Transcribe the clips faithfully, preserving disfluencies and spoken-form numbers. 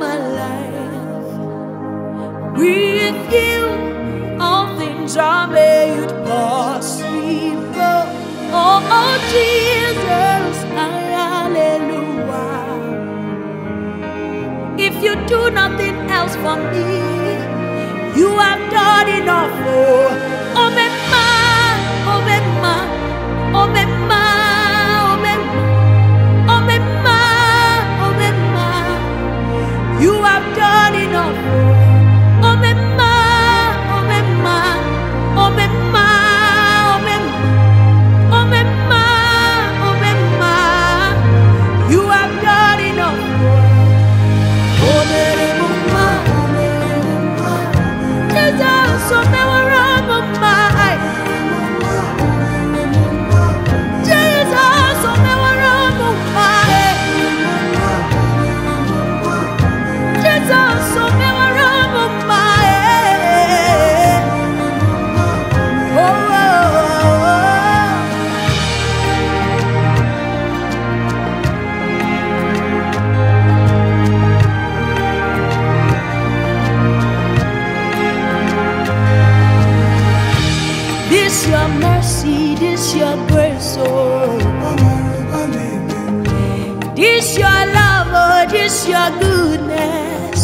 my life. With you, all things are made possible. Oh, oh Jesus, hallelujah. If you do nothing else for me, you have done enough. Oh, oh, me ma, oh, me ma, oh, me ma, oh, me ma, oh, me ma, oh, me ma. You have done enough. Oh, me ma, oh, me ma, oh, me ma, oh, me ma, oh, me ma, oh, me ma. You have done enough. Oh, me ma, Jesus, oh, me wa run ma. Jesus, oh, me wa run ma. Jesus, oh, me wa run ma. Oh, oh, oh. This your mercy, this your grace, oh. This your love, oh, this your goodness.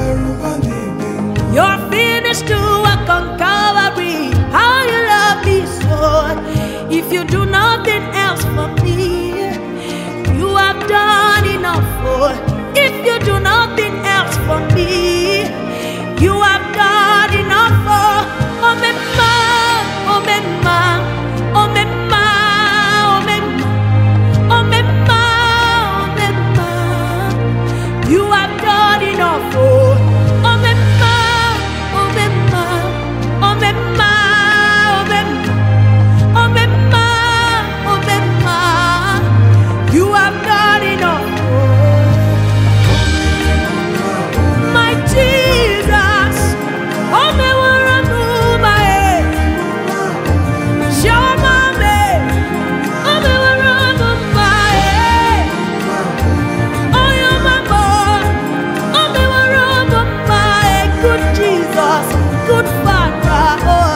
Your finished to work on Calvary. How you love me so. If you do nothing else for me, you have done enough. Oh, if you do nothing else for me, you have done enough. Oh, oh, me ma, oh, me ma, oh, me ma, oh, me ma, oh, me ma, oh, me ma. You have done enough. Oh, oh, me ma, oh, me ma, oh, me ma, oh, me ma, oh, me ma, oh, me ma. You have done enough. My Jesus, oh, me wa ranu my head. Show my way, oh, me wa ranu my head. Oh, you're my boy, oh, me wa ranu my head. Good Jesus, good Father, oh.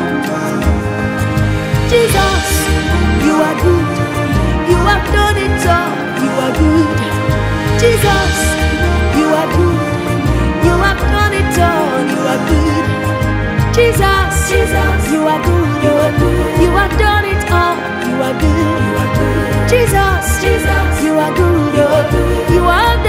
Jesus, you are good. You have done it all. You are good. Jesus, you are good. You have done it all. You are good. Jesus, Jesus, you are good. You are good. You have done it all. You are good. You are good. Jesus, Jesus, you are good. You are good. You are